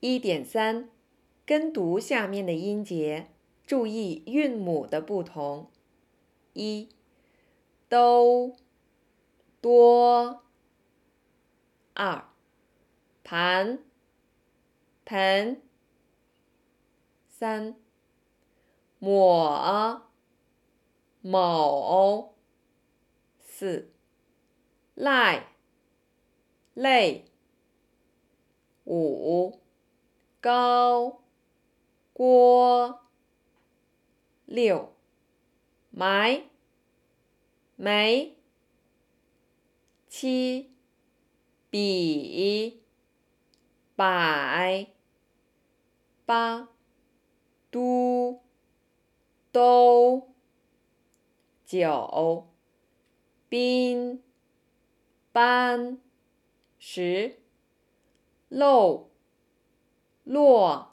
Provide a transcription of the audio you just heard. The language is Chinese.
1.3跟读下面的音节，注意韵母的不同。1、都、多。2、盘、盆。3、抹、某。4、赖、累。5、高、锅。6、埋、没。7、比、百。8、都、都。9、宾、班。10、漏、落。